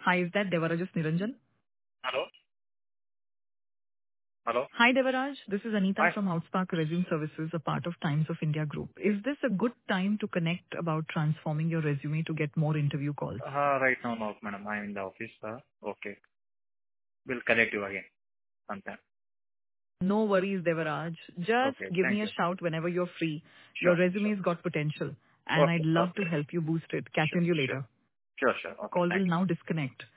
Hi, is that Devaraj's Niranjan? Hello? Hello? Hi, Devaraj. This is Anita Hi. from Outspark Resume Services, a part of Times of India Group. Is this a good time to connect about transforming your resume to get more interview calls? Right now, no, madam. I'm in the office. Okay. We'll connect you again sometime. No worries, Devaraj. Just Okay. give Thank me a you. shout whenever you're free. Your Sure. resume's Sure. got potential, and I'd love to Okay. help you boost it. Catch Sure. you Sure. later. Sure. Sure. Okay. Call Thanks. will now disconnect.